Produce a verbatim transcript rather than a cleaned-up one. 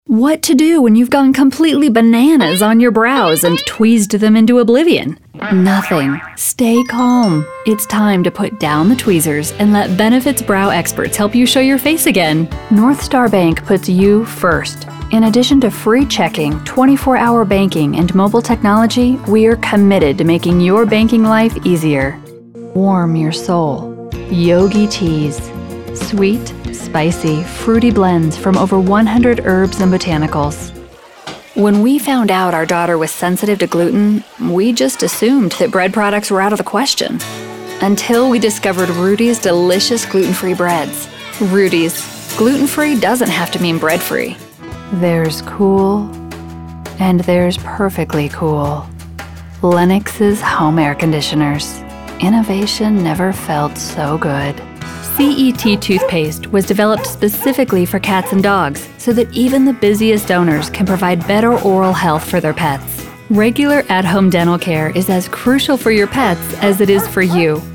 What to do when you've gone completely bananas on your brows and tweezed them into oblivion? Nothing. Stay calm. It's time to put down the tweezers and let Benefits Brow experts help you show your face again. North Star Bank puts you first. In addition to free checking, twenty-four hour banking, and mobile technology, we are committed to making your banking life easier. Warm your soul. Yogi Teas. Sweet, spicy, fruity blends from over one hundred herbs and botanicals. When we found out our daughter was sensitive to gluten, we just assumed that bread products were out of the question. Until we discovered Rudy's delicious gluten-free breads. Rudy's. Gluten-free doesn't have to mean bread-free. There's cool, and there's perfectly cool. Lennox's home air conditioners. Innovation never felt so good. C E T toothpaste was developed specifically for cats and dogs so that even the busiest owners can provide better oral health for their pets. Regular at-home dental care is as crucial for your pets as it is for you.